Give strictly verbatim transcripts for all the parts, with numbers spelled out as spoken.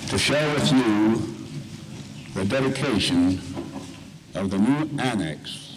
to share with you the dedication of the new annex.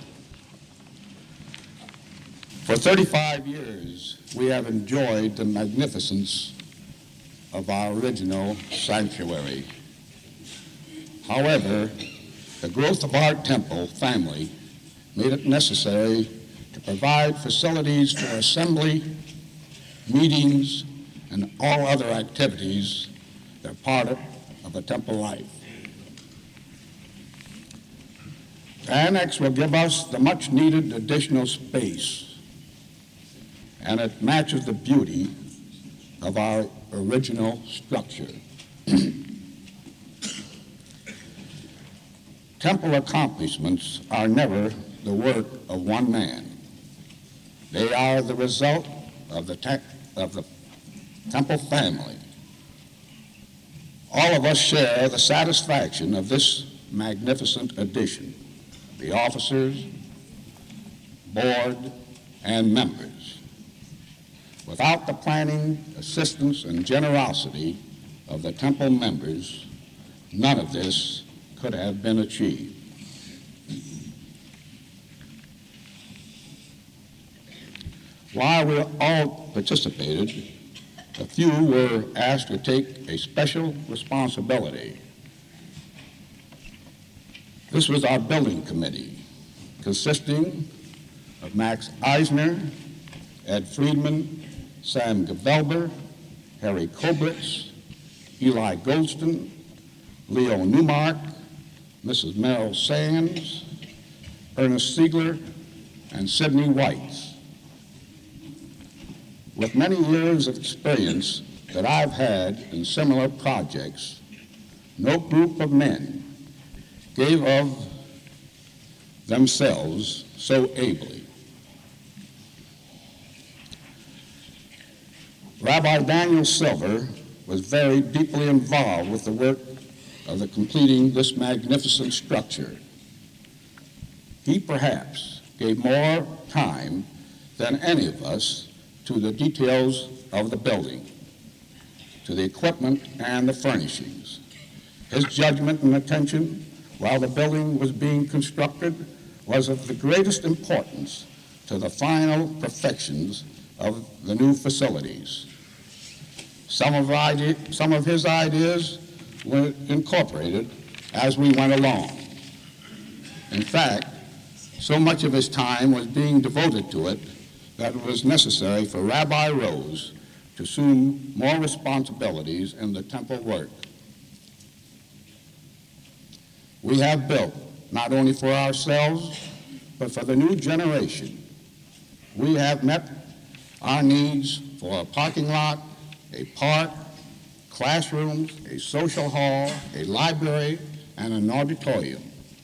For thirty-five years, we have enjoyed the magnificence of our original sanctuary. However, the growth of our temple family made it necessary to provide facilities for assembly, meetings, and all other activities that are part of, of a temple life. The annex will give us the much-needed additional space, and it matches the beauty of our original structure. Temple accomplishments are never the work of one man. They are the result of the, te- of the temple family. All of us share the satisfaction of this magnificent addition, the officers, board, and members. Without the planning, assistance, and generosity of the temple members, none of this could have been achieved. While we all participated, a few were asked to take a special responsibility. This was our building committee, consisting of Max Eisner, Ed Friedman, Sam Gavelber, Harry Koblitz, Eli Goldston, Leo Newmark, Missus Merrill Sands, Ernest Siegler, and Sidney Whites. With many years of experience that I've had in similar projects, no group of men gave of themselves so ably. Rabbi Daniel Silver was very deeply involved with the work of the completing this magnificent structure. He perhaps gave more time than any of us to the details of the building, to the equipment and the furnishings. His judgment and attention while the building was being constructed was of the greatest importance to the final perfections of the new facilities. Some of, ide- some of his ideas were incorporated as we went along. In fact, so much of his time was being devoted to it that it was necessary for Rabbi Rose to assume more responsibilities in the temple work. We have built, not only for ourselves, but for the new generation. We have met our needs for a parking lot, a park, classrooms, a social hall, a library, and an auditorium.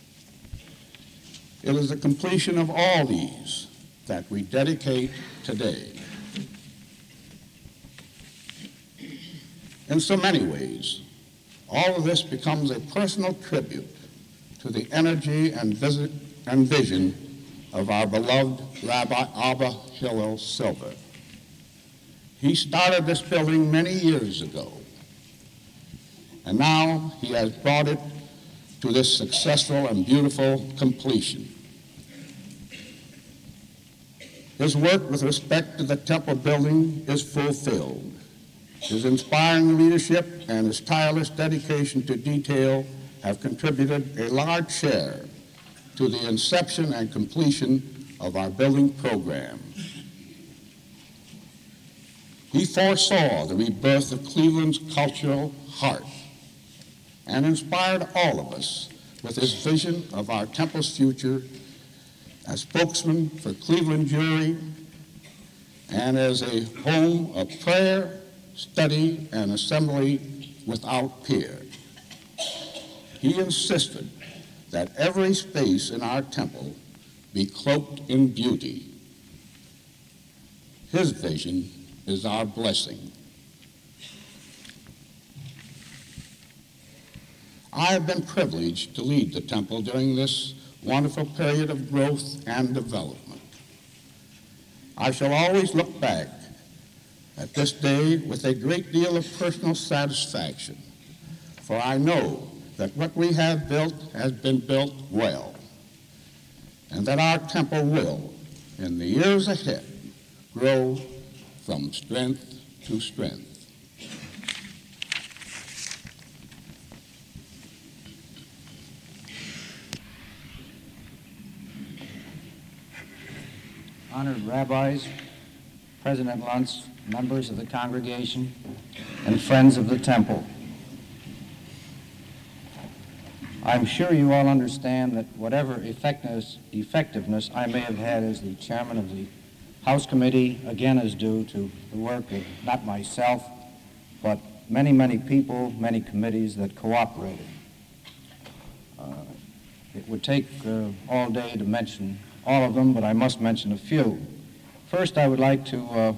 It is the completion of all these that we dedicate today. In so many ways, all of this becomes a personal tribute to the energy and, visit, and vision of our beloved Rabbi Abba Hillel Silver. He started this building many years ago, and now he has brought it to this successful and beautiful completion. His work with respect to the temple building is fulfilled. His inspiring leadership and his tireless dedication to detail have contributed a large share to the inception and completion of our building program. He foresaw the rebirth of Cleveland's cultural heart and inspired all of us with his vision of our temple's future as spokesman for Cleveland Jewry and as a home of prayer, study, and assembly without peer. He insisted that every space in our temple be cloaked in beauty. His vision is our blessing. I have been privileged to lead the temple during this wonderful period of growth and development. I shall always look back at this day with a great deal of personal satisfaction, for I know that what we have built has been built well, and that our temple will, in the years ahead, grow from strength to strength. Honored rabbis, President Luntz, members of the congregation, and friends of the temple. I'm sure you all understand that whatever effectiveness, effectiveness I may have had as the chairman of the House Committee, again, is due to the work of not myself, but many, many people, many committees that cooperated. Uh, it would take uh, all day to mention all of them, but I must mention a few. First, I would like to uh,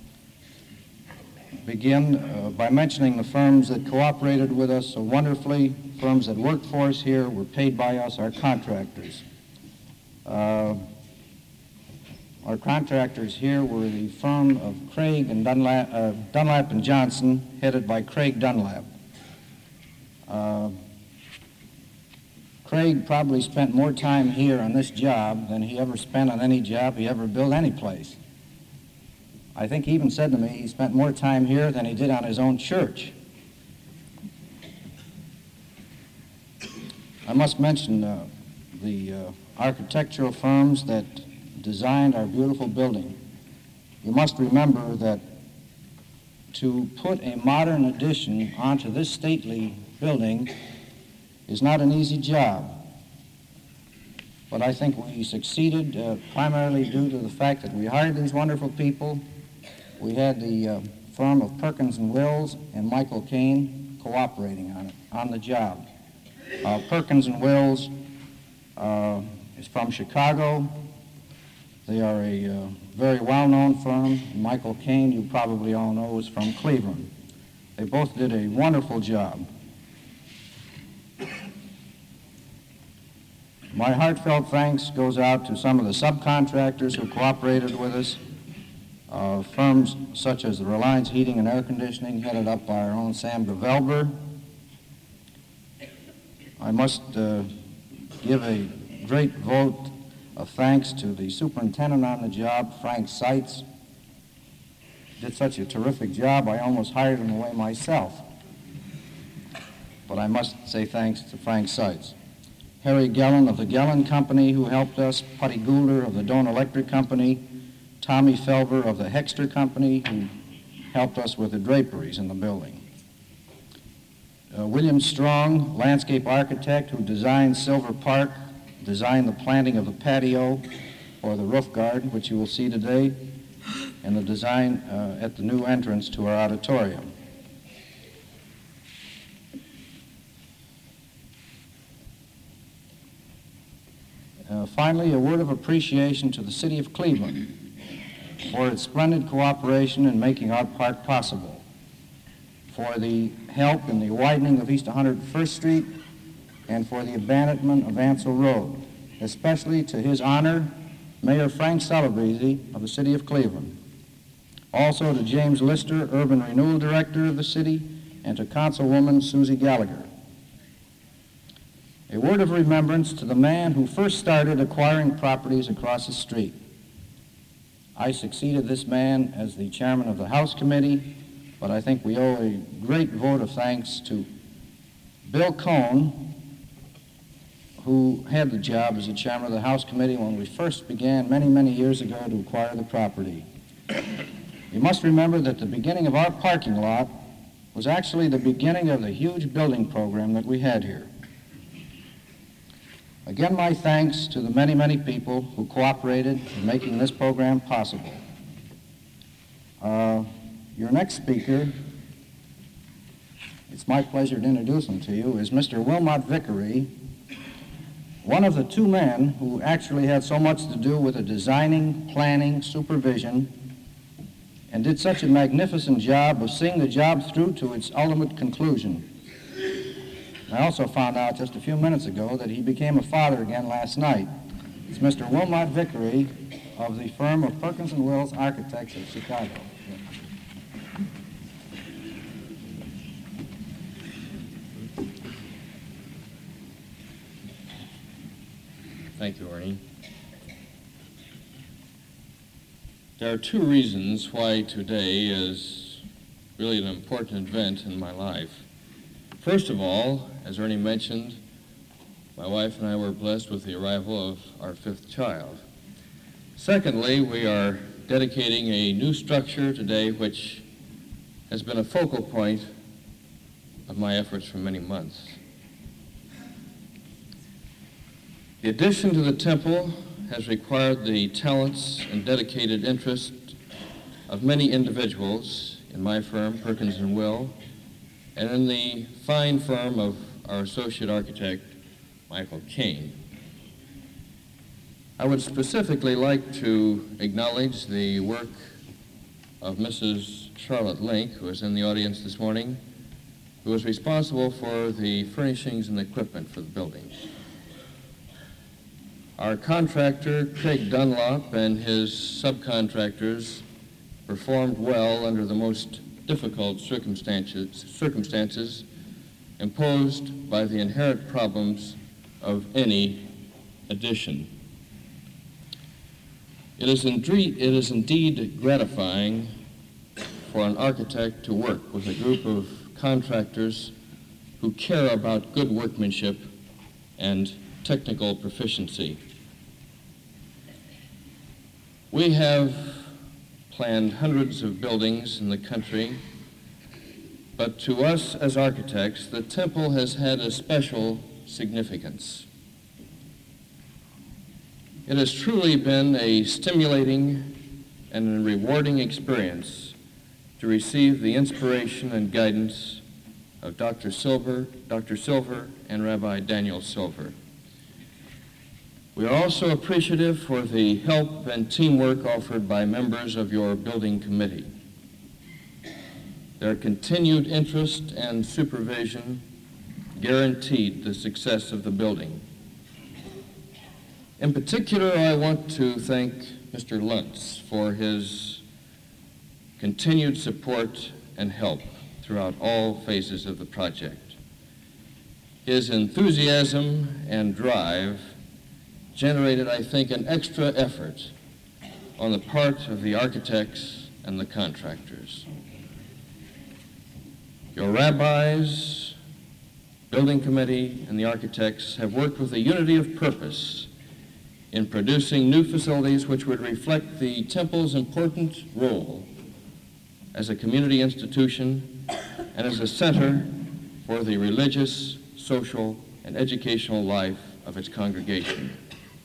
begin uh, by mentioning the firms that cooperated with us so wonderfully, firms that worked for us here, were paid by us, our contractors. Uh, our contractors here were the firm of Craig and Dunlap, uh, Dunlap and Johnson, headed by Craig Dunlap. Uh, Craig probably spent more time here on this job than he ever spent on any job he ever built any place. I think he even said to me he spent more time here than he did on his own church. I must mention uh, the uh, architectural firms that designed our beautiful building. You must remember that to put a modern addition onto this stately building is not an easy job. But I think we succeeded uh, primarily due to the fact that we hired these wonderful people. We had the uh, firm of Perkins and Wills and Michael Kane cooperating on it, on the job. Uh, Perkins and Wills uh, is from Chicago. They are a uh, very well-known firm. Michael Kane, you probably all know, is from Cleveland. They both did a wonderful job. My heartfelt thanks goes out to some of the subcontractors who cooperated with us. Uh, firms such as the Reliance Heating and Air Conditioning, headed up by our own Sam Gavelber. I must uh, give a great vote of thanks to the superintendent on the job, Frank Seitz. Did such a terrific job, I almost hired him away myself. But I must say thanks to Frank Seitz. Harry Gellin of the Gellin Company, who helped us, Putty Goulder of the Doane Electric Company, Tommy Felber of the Hexter Company, who helped us with the draperies in the building. Uh, William Strong, landscape architect, who designed Silver Park, designed the planting of the patio or the roof garden, which you will see today, and the design uh, at the new entrance to our auditorium. Uh, finally, a word of appreciation to the City of Cleveland for its splendid cooperation in making our park possible, for the help in the widening of East one hundred first Street, and for the abandonment of Ansel Road, especially to His Honor, Mayor Frank Celebrezzi of the City of Cleveland. Also to James Lister, Urban Renewal Director of the city, and to Councilwoman Susie Gallagher. A word of remembrance to the man who first started acquiring properties across the street. I succeeded this man as the chairman of the House Committee, but I think we owe a great vote of thanks to Bill Cohn, who had the job as the chairman of the House Committee when we first began many, many years ago to acquire the property. You must remember that the beginning of our parking lot was actually the beginning of the huge building program that we had here. Again, my thanks to the many, many people who cooperated in making this program possible. Uh, your next speaker, it's my pleasure to introduce him to you, is Mister Wilmot Vickery, one of the two men who actually had so much to do with the designing, planning, supervision, and did such a magnificent job of seeing the job through to its ultimate conclusion. I also found out just a few minutes ago that he became a father again last night. It's Mister Wilmot Vickery of the firm of Perkins and Wills Architects of Chicago. Thank you, Ernie. There are two reasons why today is really an important event in my life. First of all, as Ernie mentioned, my wife and I were blessed with the arrival of our fifth child. Secondly, we are dedicating a new structure today which has been a focal point of my efforts for many months. The addition to the temple has required the talents and dedicated interest of many individuals in my firm, Perkins and Will, and in the fine firm of our associate architect, Michael Kane. I would specifically like to acknowledge the work of Missus Charlotte Link, who is in the audience this morning, who was responsible for the furnishings and equipment for the building. Our contractor, Craig Dunlop, and his subcontractors performed well under the most difficult circumstances, circumstances imposed by the inherent problems of any addition. It is indeed, it is indeed gratifying for an architect to work with a group of contractors who care about good workmanship and technical proficiency. We have planned hundreds of buildings in the country, but to us as architects, the temple has had a special significance. It has truly been a stimulating and rewarding experience to receive the inspiration and guidance of Doctor Silver, Doctor Silver, and Rabbi Daniel Silver. We are also appreciative for the help and teamwork offered by members of your building committee. Their continued interest and supervision guaranteed the success of the building. In particular, I want to thank Mister Luntz for his continued support and help throughout all phases of the project. His enthusiasm and drive generated, I think, an extra effort on the part of the architects and the contractors. Your rabbis, building committee, and the architects have worked with a unity of purpose in producing new facilities which would reflect the temple's important role as a community institution and as a center for the religious, social, and educational life of its congregation.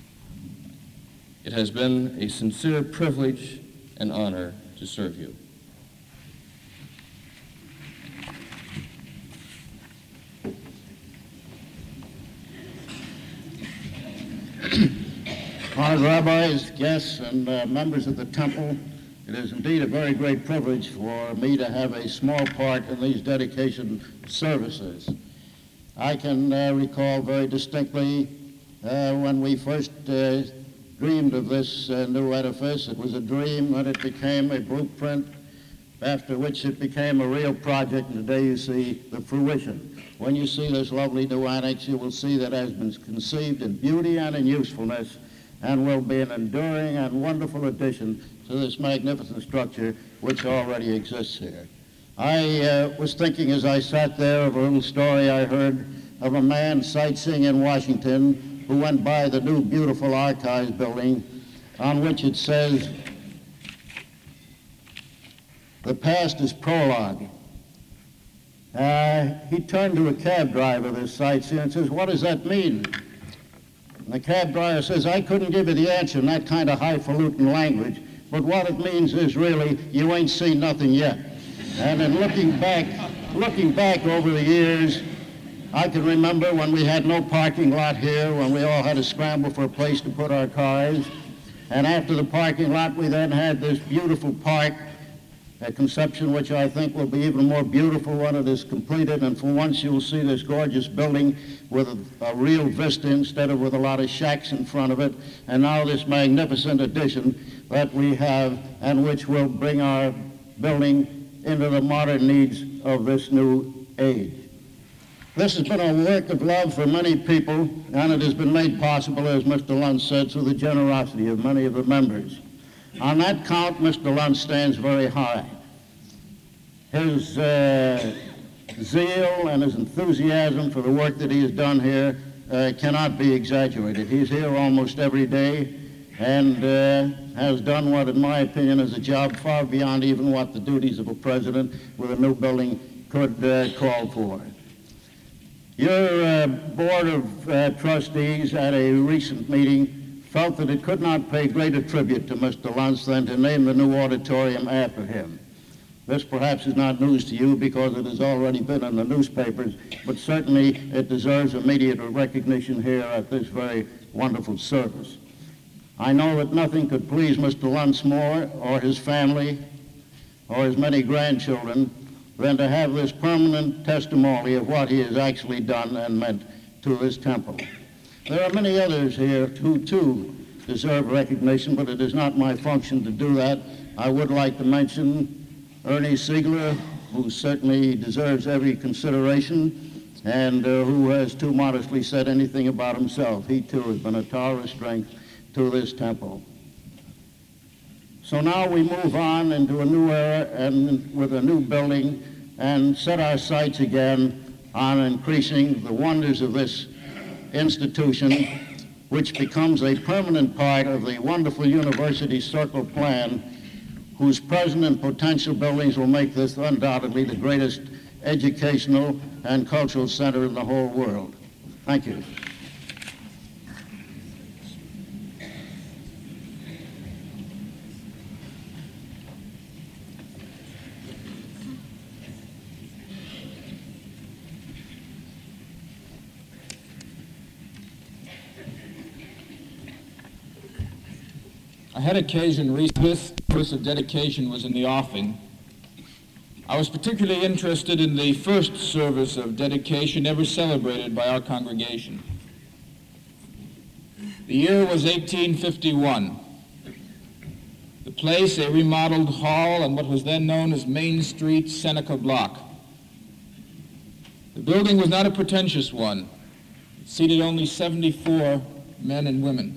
It has been a sincere privilege and honor to serve you. Honored rabbis, guests, and uh, members of the temple, it is indeed a very great privilege for me to have a small part in these dedication services. I can uh, recall very distinctly uh, when we first uh, dreamed of this uh, new edifice. It was a dream, then it became a blueprint, after which it became a real project, and today you see the fruition. When you see this lovely new annex, you will see that it has been conceived in beauty and in usefulness, and will be an enduring and wonderful addition to this magnificent structure which already exists here. I uh, was thinking as I sat there of a little story I heard of a man sightseeing in Washington who went by the new beautiful archives building on which it says, "The past is prologue." Uh, he turned to a cab driver, this sightseer, and says, "What does that mean?" And the cab driver says, "I couldn't give you the answer in that kind of highfalutin language, but what it means is really, you ain't seen nothing yet." And in looking back, looking back over the years, I can remember when we had no parking lot here, when we all had to scramble for a place to put our cars. And after the parking lot, we then had this beautiful park, a conception which I think will be even more beautiful when it is completed. And for once, you'll see this gorgeous building with a, a real vista instead of with a lot of shacks in front of it. And now this magnificent addition that we have, and which will bring our building into the modern needs of this new age. This has been a work of love for many people, and it has been made possible, as Mister Luntz said, through the generosity of many of the members. On that count, Mister Luntz stands very high. His uh, zeal and his enthusiasm for the work that he has done here uh, cannot be exaggerated. He's here almost every day and uh, has done what, in my opinion, is a job far beyond even what the duties of a president with a new building could uh, call for. Your uh, Board of uh, Trustees at a recent meeting felt that it could not pay greater tribute to Mister Luntz than to name the new auditorium after him. This perhaps is not news to you because it has already been in the newspapers, but certainly it deserves immediate recognition here at this very wonderful service. I know that nothing could please Mister Luntz more, or his family, or his many grandchildren, than to have this permanent testimony of what he has actually done and meant to this temple. There are many others here who, too, deserve recognition, but it is not my function to do that. I would like to mention Ernie Siegler, who certainly deserves every consideration and uh, who has too modestly said anything about himself. He, too, has been a tower of strength to this temple. So now we move on into a new era and with a new building and set our sights again on increasing the wonders of this institution, which becomes a permanent part of the wonderful University Circle plan, whose present and potential buildings will make this undoubtedly the greatest educational and cultural center in the whole world. Thank you. I had occasion recently, this service of dedication was in the offing. I was particularly interested in the first service of dedication ever celebrated by our congregation. The year was eighteen fifty-one. The place, a remodeled hall on what was then known as Main Street, Seneca Block. The building was not a pretentious one. It seated only seventy-four men and women.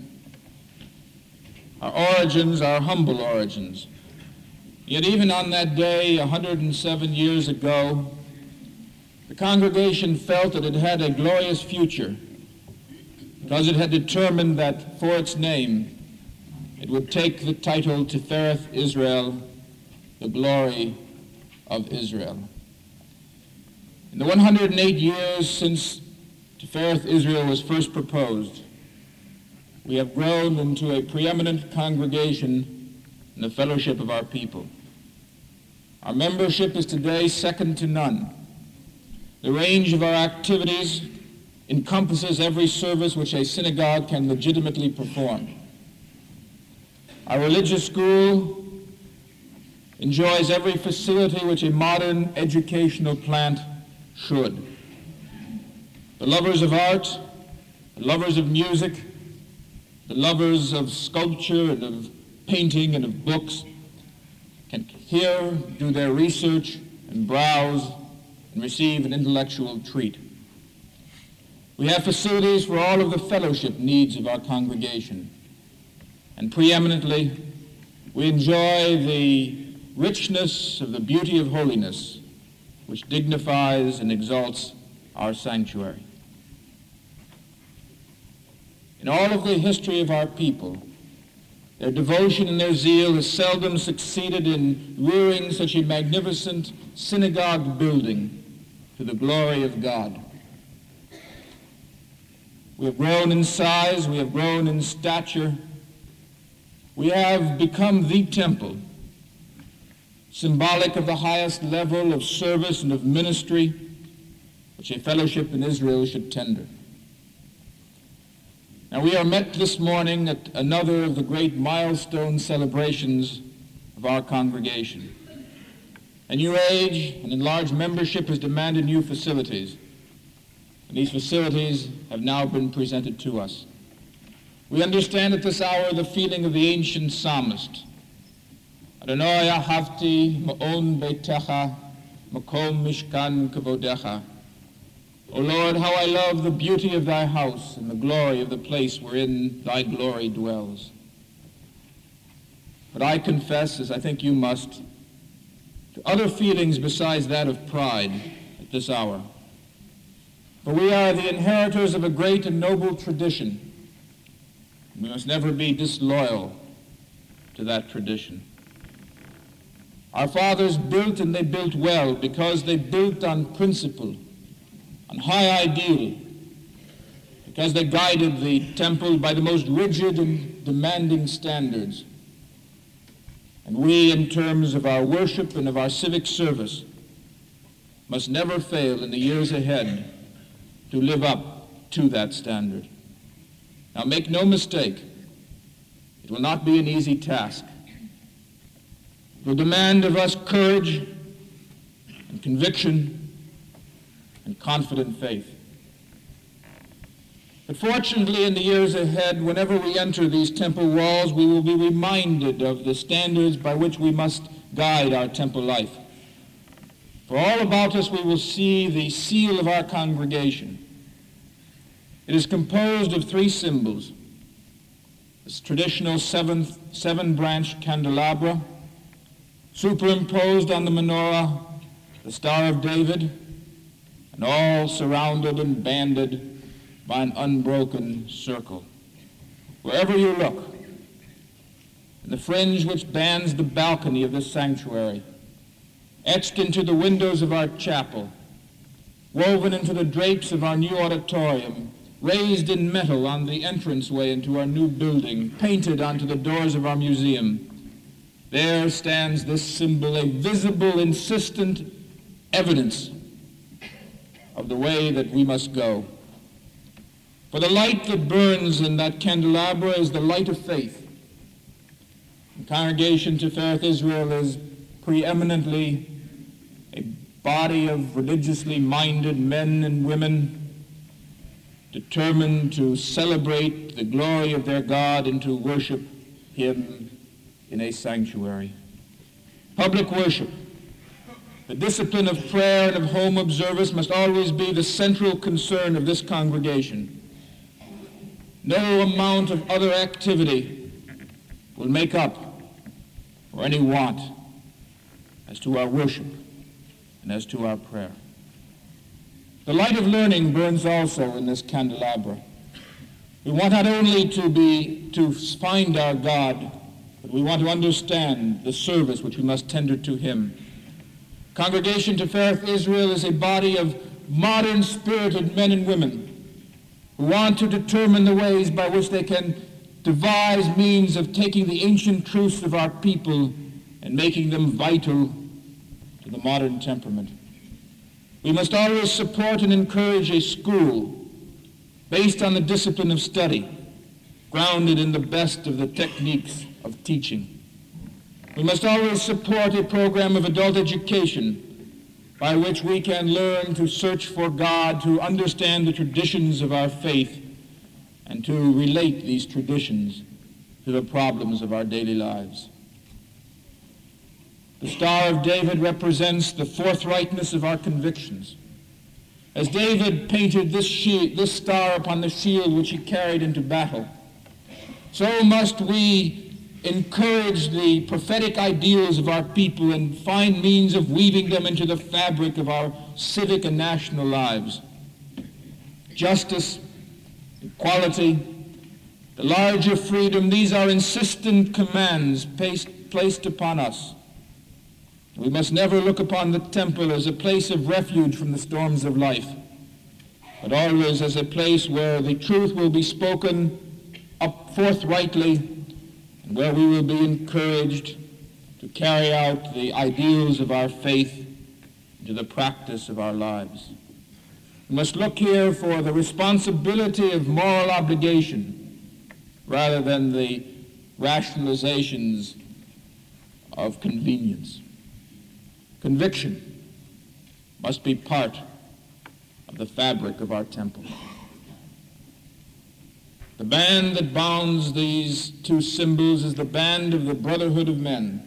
Our origins are humble origins. Yet even on that day, one hundred seven years ago, the congregation felt that it had a glorious future because it had determined that for its name, it would take the title Tifereth Israel, the glory of Israel. In the one hundred eight years since Tifereth Israel was first proposed, we have grown into a preeminent congregation in the fellowship of our people. Our membership is today second to none. The range of our activities encompasses every service which a synagogue can legitimately perform. Our religious school enjoys every facility which a modern educational plant should. The lovers of art, the lovers of music, the lovers of sculpture and of painting and of books can here do their research and browse and receive an intellectual treat. We have facilities for all of the fellowship needs of our congregation. And preeminently, we enjoy the richness of the beauty of holiness, which dignifies and exalts our sanctuary. In all of the history of our people, their devotion and their zeal has seldom succeeded in rearing such a magnificent synagogue building to the glory of God. We have grown in size, we have grown in stature, we have become the temple, symbolic of the highest level of service and of ministry which a fellowship in Israel should tender. Now, we are met this morning at another of the great milestone celebrations of our congregation. A new age and enlarged membership has demanded new facilities, and these facilities have now been presented to us. We understand at this hour the feeling of the ancient psalmist. Adonai ahavti ma'on beitecha makom mishkan kavodecha. O Lord, how I love the beauty of thy house and the glory of the place wherein thy glory dwells. But I confess, as I think you must, to other feelings besides that of pride at this hour. For we are the inheritors of a great and noble tradition. We must never be disloyal to that tradition. Our fathers built, and they built well, because they built on principle, on high ideal, because they guided the temple by the most rigid and demanding standards. And we, in terms of our worship and of our civic service, must never fail in the years ahead to live up to that standard. Now, make no mistake, it will not be an easy task. It will demand of us courage and conviction and confident faith. But fortunately, in the years ahead, whenever we enter these temple walls, we will be reminded of the standards by which we must guide our temple life. For all about us, we will see the seal of our congregation. It is composed of three symbols: this traditional seven, seven-branch candelabra, superimposed on the menorah, the Star of David, and all surrounded and banded by an unbroken circle. Wherever you look, in the fringe which bands the balcony of this sanctuary, etched into the windows of our chapel, woven into the drapes of our new auditorium, raised in metal on the entranceway into our new building, painted onto the doors of our museum, there stands this symbol, a visible, insistent evidence of the way that we must go. For the light that burns in that candelabra is the light of faith. The Congregation Tifereth Israel is preeminently a body of religiously minded men and women determined to celebrate the glory of their God and to worship him in a sanctuary. Public worship, the discipline of prayer and of home observance must always be the central concern of this congregation. No amount of other activity will make up for any want as to our worship and as to our prayer. The light of learning burns also in this candelabra. We want not only to be to find our God, but we want to understand the service which we must tender to him. Congregation Tifereth Israel is a body of modern spirited men and women who want to determine the ways by which they can devise means of taking the ancient truths of our people and making them vital to the modern temperament. We must always support and encourage a school based on the discipline of study, grounded in the best of the techniques of teaching. We must always support a program of adult education by which we can learn to search for God, to understand the traditions of our faith, and to relate these traditions to the problems of our daily lives. The Star of David represents the forthrightness of our convictions. As David painted this, shield, this star upon the shield which he carried into battle, so must we encourage the prophetic ideals of our people and find means of weaving them into the fabric of our civic and national lives. Justice, equality, the larger freedom, these are insistent commands placed, placed upon us. We must never look upon the temple as a place of refuge from the storms of life, but always as a place where the truth will be spoken up forthrightly and where we will be encouraged to carry out the ideals of our faith into the practice of our lives. We must look here for the responsibility of moral obligation rather than the rationalizations of convenience. Conviction must be part of the fabric of our temple. The band that bounds these two symbols is the band of the brotherhood of men.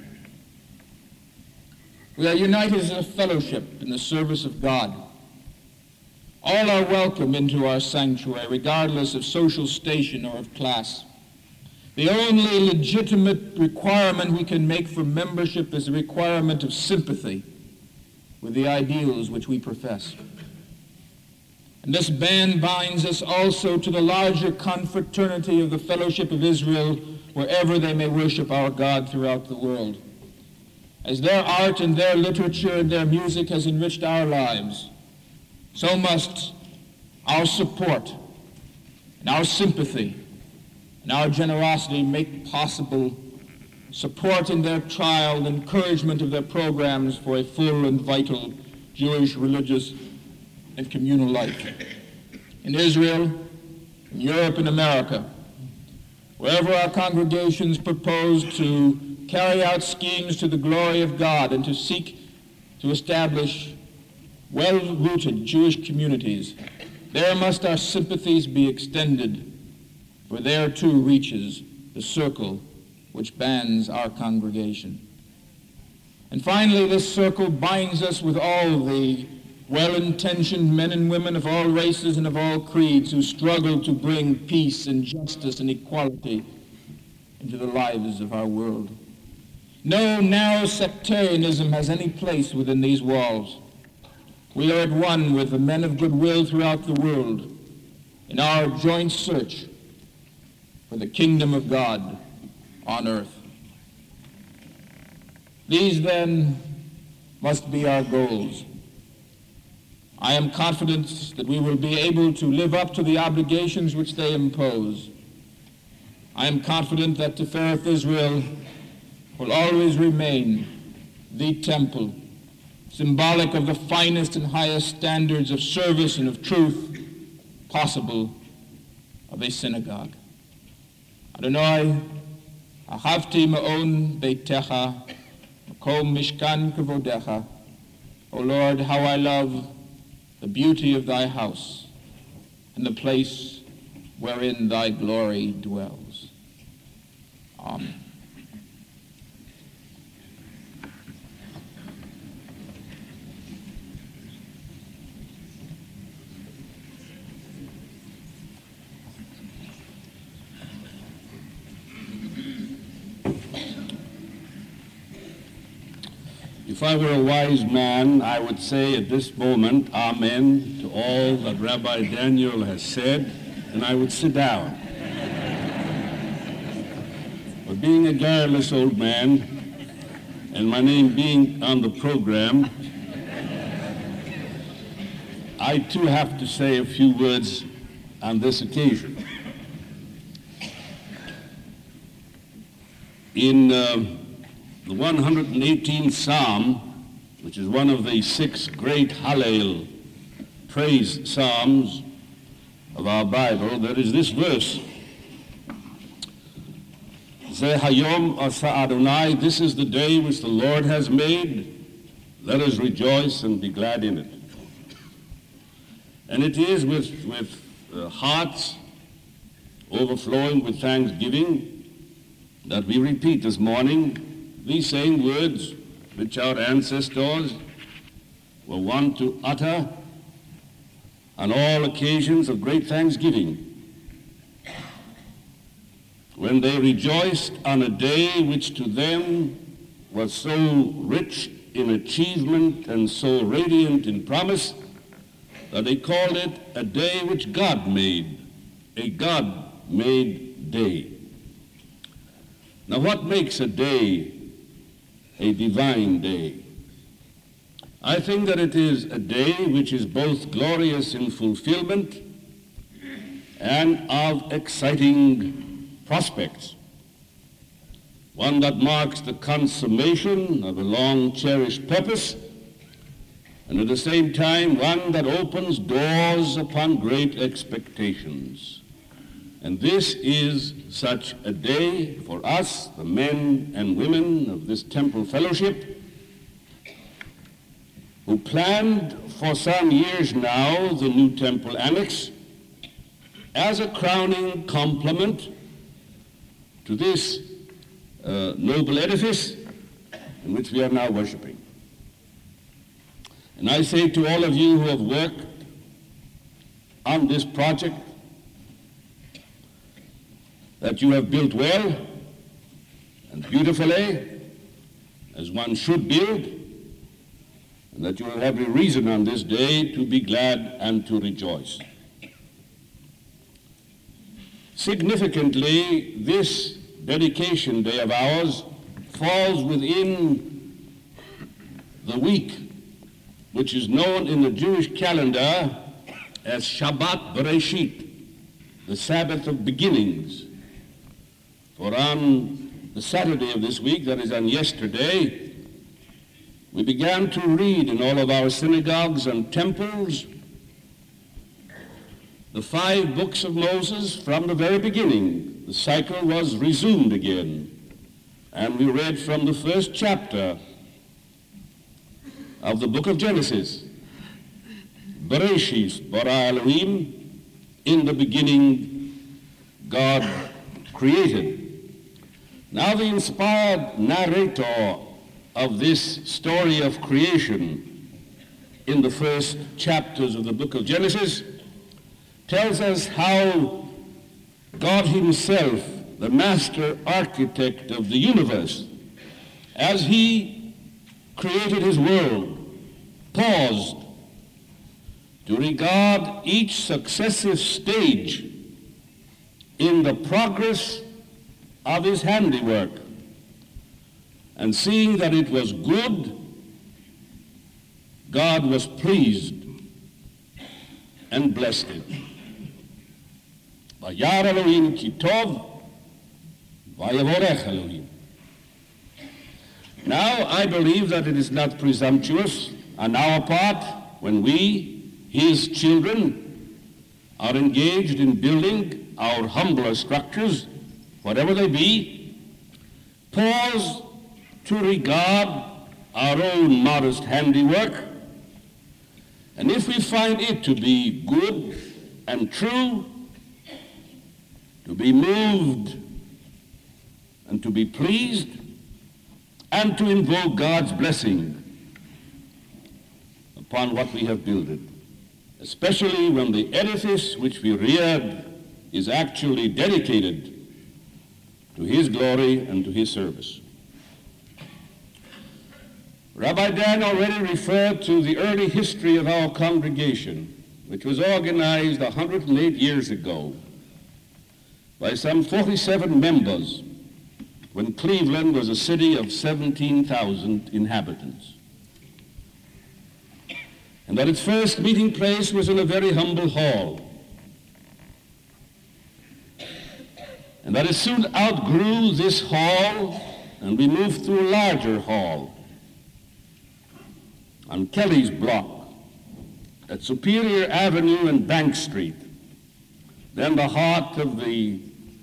We are united as a fellowship in the service of God. All are welcome into our sanctuary, regardless of social station or of class. The only legitimate requirement we can make for membership is a requirement of sympathy with the ideals which we profess. And this band binds us also to the larger confraternity of the Fellowship of Israel, wherever they may worship our God throughout the world. As their art and their literature and their music has enriched our lives, so must our support and our sympathy and our generosity make possible support in their trial and encouragement of their programs for a full and vital Jewish religious and communal life. In Israel, in Europe, and America, wherever our congregations propose to carry out schemes to the glory of God and to seek to establish well-rooted Jewish communities, there must our sympathies be extended, for there too reaches the circle which bands our congregation. And finally, this circle binds us with all the well-intentioned men and women of all races and of all creeds who struggle to bring peace and justice and equality into the lives of our world. No narrow sectarianism has any place within these walls. We are at one with the men of goodwill throughout the world in our joint search for the kingdom of God on earth. These, then, must be our goals. I am confident that we will be able to live up to the obligations which they impose. I am confident that Tifereth Israel will always remain the temple, symbolic of the finest and highest standards of service and of truth possible of a synagogue. Adonai, ahavti ma'on beitecha, makom mishkan kevodecha. O Lord, how I love the beauty of thy house and the place wherein thy glory dwells. Amen. If I were a wise man, I would say at this moment, Amen, to all that Rabbi Daniel has said, and I would sit down. But being a garrulous old man, and my name being on the program, I too have to say a few words on this occasion. In uh, the one hundred eighteenth Psalm, which is one of the six great Hallel praise psalms of our Bible, there is this verse. Ze hayom asa Adonai, this is the day which the Lord has made. Let us rejoice and be glad in it. And it is with, with uh, hearts overflowing with thanksgiving that we repeat this morning these same words which our ancestors were wont to utter on all occasions of great thanksgiving, when they rejoiced on a day which to them was so rich in achievement and so radiant in promise that they called it a day which God made, a God-made day. Now, what makes a day a divine day? I think that it is a day which is both glorious in fulfillment and of exciting prospects, one that marks the consummation of a long-cherished purpose, and at the same time one that opens doors upon great expectations. And this is such a day for us, the men and women of this temple fellowship, who planned for some years now the new temple annex as a crowning complement to this uh, noble edifice in which we are now worshiping. And I say to all of you who have worked on this project, that you have built well and beautifully, as one should build, and that you will have every reason on this day to be glad and to rejoice. Significantly, this dedication day of ours falls within the week which is known in the Jewish calendar as Shabbat Bereshit, the Sabbath of beginnings. For on the Saturday of this week, that is on yesterday, we began to read in all of our synagogues and temples the five books of Moses from the very beginning. The cycle was resumed again, and we read from the first chapter of the book of Genesis. Bereshit bara Elohim, in the beginning God created. Now the inspired narrator of this story of creation in the first chapters of the book of Genesis tells us how God himself, the master architect of the universe, as he created his world, paused to regard each successive stage in the progress of his handiwork, and seeing that it was good, God was pleased and blessed it. Vayar Elohim ki tov, vayavorech Elohim. Now, I believe that it is not presumptuous on our part when we, his children, are engaged in building our humbler structures, whatever they be, pause to regard our own modest handiwork, and if we find it to be good and true, to be moved and to be pleased, and to invoke God's blessing upon what we have builded, especially when the edifice which we reared is actually dedicated to his glory and to his service. Rabbi Dan already referred to the early history of our congregation, which was organized one hundred eight years ago by some forty-seven members when Cleveland was a city of seventeen thousand inhabitants. And that its first meeting place was in a very humble hall. And that it soon outgrew this hall, and we moved to a larger hall on Kelly's block at Superior Avenue and Bank Street, then the heart of the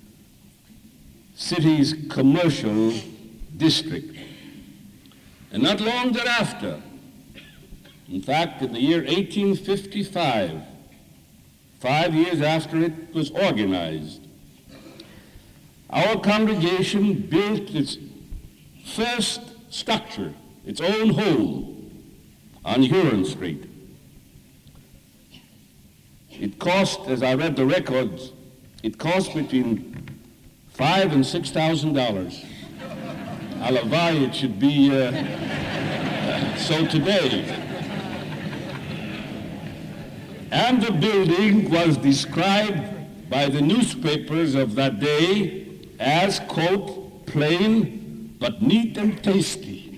city's commercial district. And not long thereafter, in fact, in the year eighteen fifty-five, five years after it was organized, our congregation built its first structure, its own home, on Huron Street. It cost, as I read the records, it cost between five and six thousand dollars. Alavai, it should be uh, uh, so today. And the building was described by the newspapers of that day as, quote, plain but neat and tasty.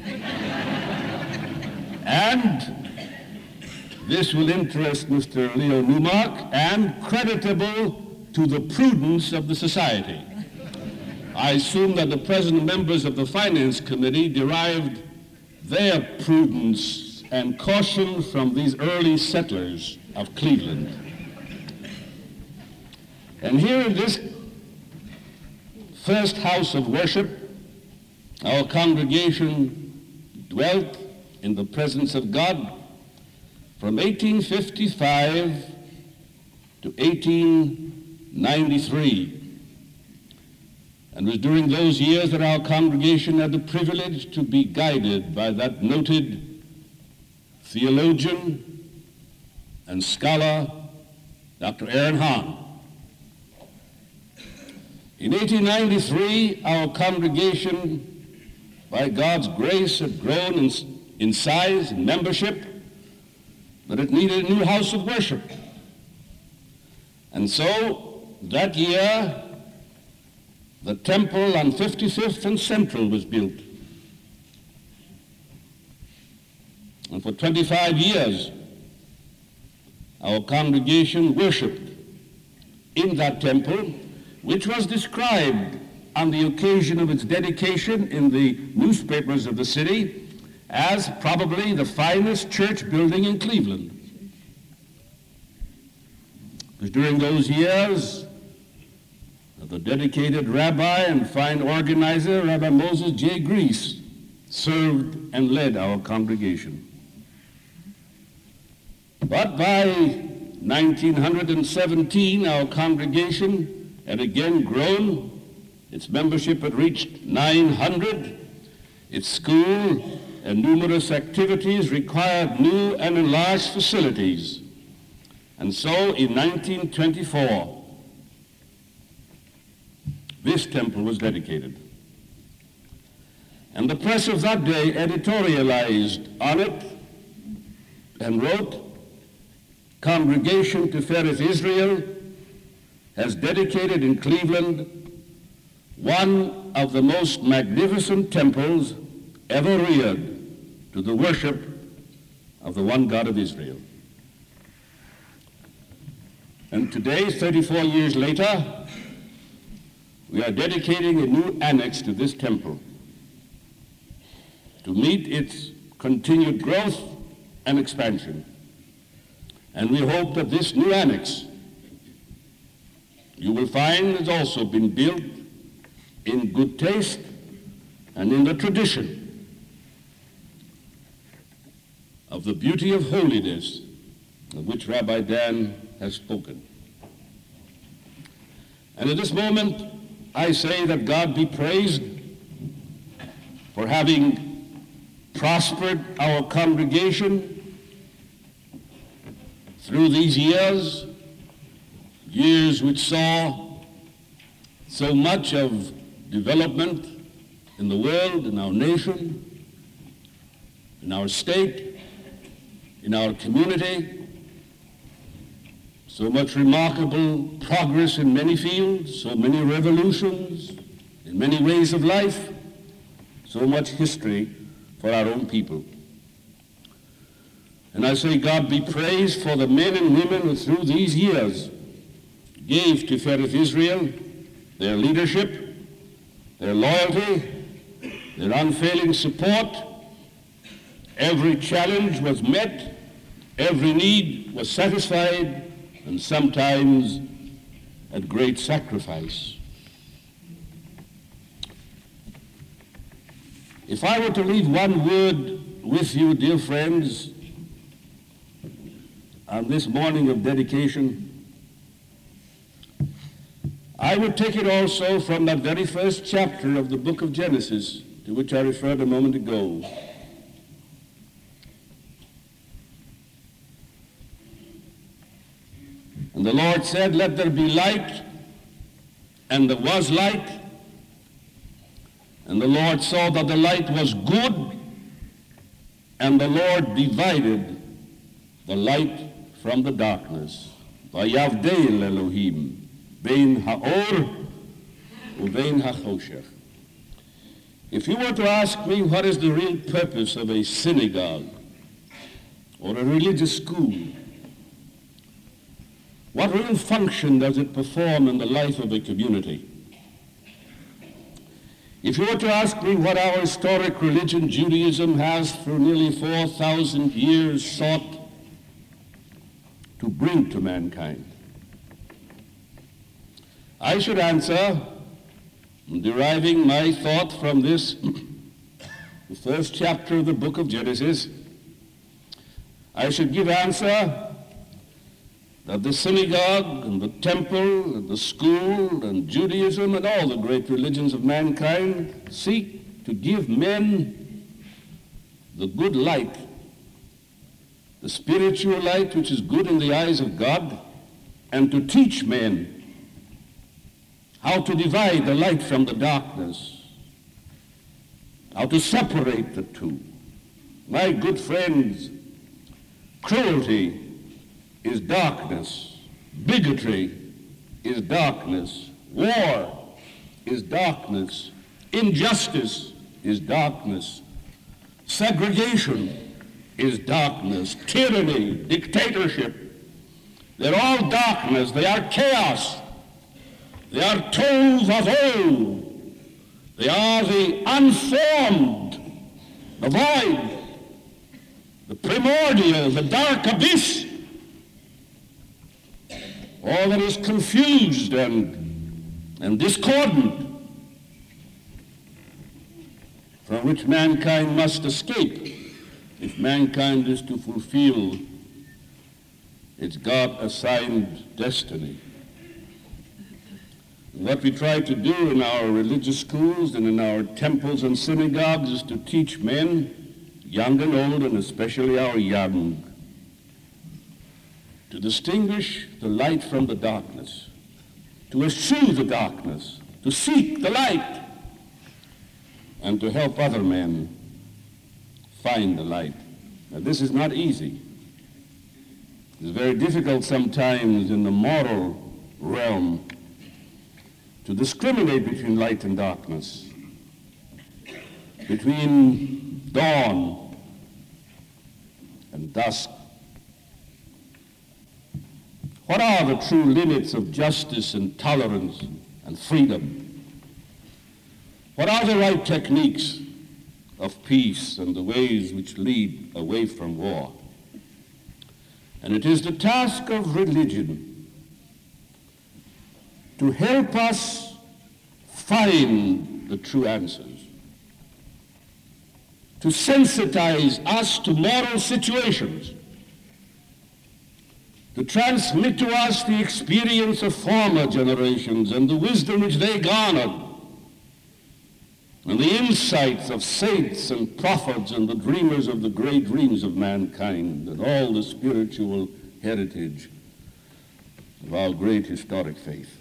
And this will interest Mister Leo Newmark, and creditable to the prudence of the society. I assume that the present members of the Finance Committee derived their prudence and caution from these early settlers of Cleveland. And here in this first house of worship, our congregation dwelt in the presence of God from eighteen fifty-five to eighteen ninety-three. And it was during those years that our congregation had the privilege to be guided by that noted theologian and scholar, Doctor Aaron Hahn. In eighteen ninety-three, our congregation, by God's grace, had grown in, in size and membership, but it needed a new house of worship. And so, that year, the temple on fifty-fifth and Central was built. And for twenty-five years, our congregation worshiped in that temple, which was described on the occasion of its dedication in the newspapers of the city as probably the finest church building in Cleveland. It was during those years that the dedicated rabbi and fine organizer, Rabbi Moses J. Grease, served and led our congregation. But by nineteen seventeen, our congregation had again grown. Its membership had reached nine hundred. Its school and numerous activities required new and enlarged facilities. And so in nineteen twenty-four, this temple was dedicated. And the press of that day editorialized on it and wrote, "Congregation Tiferet Israel has dedicated in Cleveland one of the most magnificent temples ever reared to the worship of the one God of Israel." And today, thirty-four years later, we are dedicating a new annex to this temple to meet its continued growth and expansion. And we hope that this new annex, you will find, has also been built in good taste and in the tradition of the beauty of holiness of which Rabbi Dan has spoken. And at this moment, I say that God be praised for having prospered our congregation through these years, years which saw so much of development in the world, in our nation, in our state, in our community, so much remarkable progress in many fields, so many revolutions, in many ways of life, so much history for our own people. And I say God be praised for the men and women who through these years gave Tiferet Israel their leadership, their loyalty, their unfailing support. Every challenge was met, every need was satisfied, and sometimes at great sacrifice. If I were to leave one word with you, dear friends, on this morning of dedication, I would take it also from that very first chapter of the book of Genesis, to which I referred a moment ago. And the Lord said, "Let there be light," and there was light. And the Lord saw that the light was good, and the Lord divided the light from the darkness. Vayavdel Elohim bein ha'or ubein ha'choshech. If you were to ask me what is the real purpose of a synagogue or a religious school, what real function does it perform in the life of a community? If you were to ask me what our historic religion, Judaism, has for nearly four thousand years sought to bring to mankind, I should answer, deriving my thought from this, the first chapter of the book of Genesis, I should give answer that the synagogue and the temple and the school and Judaism and all the great religions of mankind seek to give men the good light, the spiritual light which is good in the eyes of God and to teach men how to divide the light from the darkness, how to separate the two. My good friends, cruelty is darkness, bigotry is darkness, war is darkness, injustice is darkness, segregation is darkness, tyranny, dictatorship. They're all darkness, they are chaos, they are tohu vavohu, they are the unformed, the void, the primordial, the dark abyss, all that is confused and, and discordant, from which mankind must escape if mankind is to fulfill its God-assigned destiny. What we try to do in our religious schools and in our temples and synagogues is to teach men, young and old, and especially our young, to distinguish the light from the darkness, to eschew the darkness, to seek the light, and to help other men find the light. Now, this is not easy. It's very difficult sometimes in the moral realm to discriminate between light and darkness, between dawn and dusk. What are the true limits of justice and tolerance and freedom? What are the right techniques of peace and the ways which lead away from war? And it is the task of religion to help us find the true answers, to sensitize us to moral situations, to transmit to us the experience of former generations and the wisdom which they garnered, and the insights of saints and prophets and the dreamers of the great dreams of mankind, and all the spiritual heritage of our great historic faith.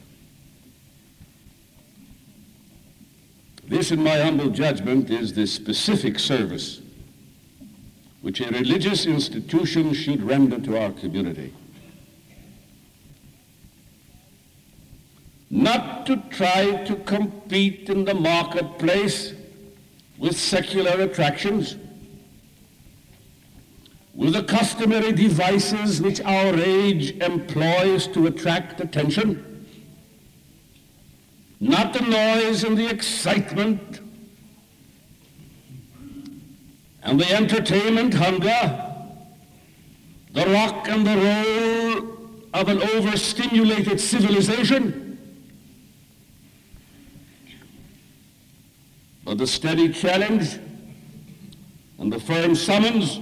This, in my humble judgment, is the specific service which a religious institution should render to our community. Not to try to compete in the marketplace with secular attractions, with the customary devices which our age employs to attract attention, not the noise and the excitement and the entertainment hunger, the rock and the roll of an overstimulated civilization, but the steady challenge and the firm summons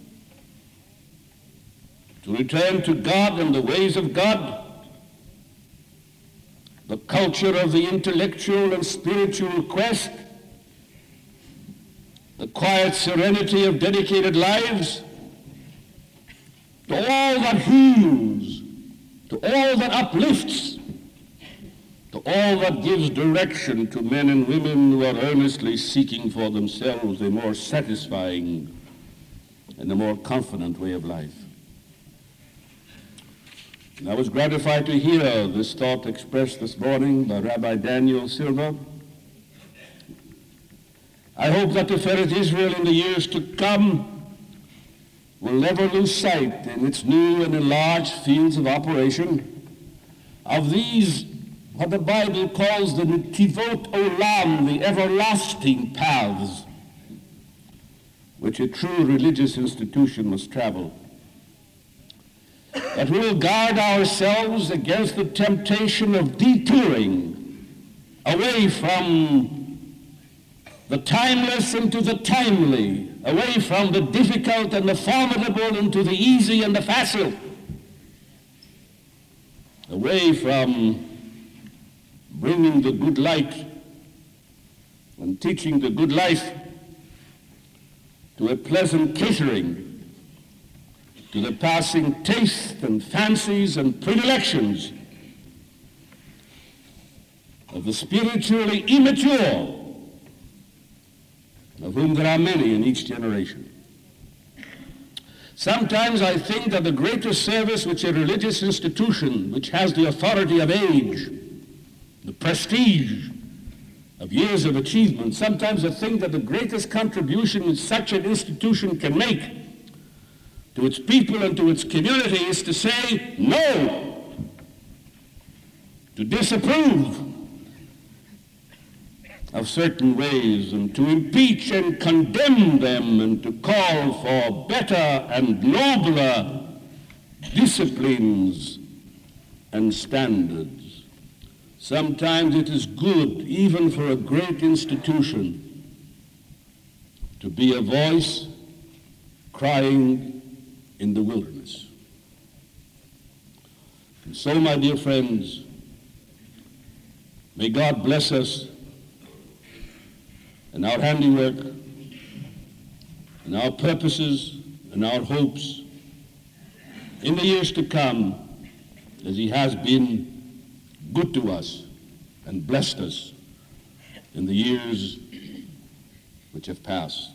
to return to God and the ways of God, the culture of the intellectual and spiritual quest, the quiet serenity of dedicated lives, to all that heals, to all that uplifts, to all that gives direction to men and women who are earnestly seeking for themselves a more satisfying and a more confident way of life. And I was gratified to hear this thought expressed this morning by Rabbi Daniel Silva. I hope that the Feret Israel in the years to come will never lose sight in its new and enlarged fields of operation of these, what the Bible calls the Netivot Olam, the everlasting paths, which a true religious institution must travel. That we will guard ourselves against the temptation of detouring away from the timeless into the timely, away from the difficult and the formidable into the easy and the facile, away from bringing the good light and teaching the good life to a pleasant catering, to the passing tastes and fancies and predilections of the spiritually immature, of whom there are many in each generation. Sometimes I think that the greatest service which a religious institution, which has the authority of age, the prestige of years of achievement, sometimes I think that the greatest contribution which such an institution can make to its people and to its community is to say no, to disapprove of certain ways, and to impeach and condemn them, and to call for better and nobler disciplines and standards. Sometimes it is good, even for a great institution, to be a voice crying in the wilderness. And so, my dear friends, may God bless us and our handiwork, and our purposes, and our hopes in the years to come, as he has been good to us and blessed us in the years which have passed.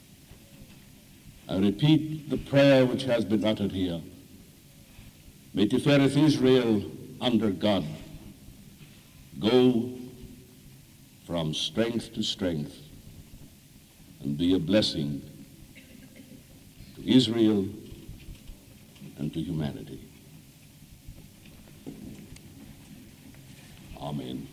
I repeat the prayer which has been uttered here. May Tifereth Israel under God go from strength to strength and be a blessing to Israel and to humanity. Amen.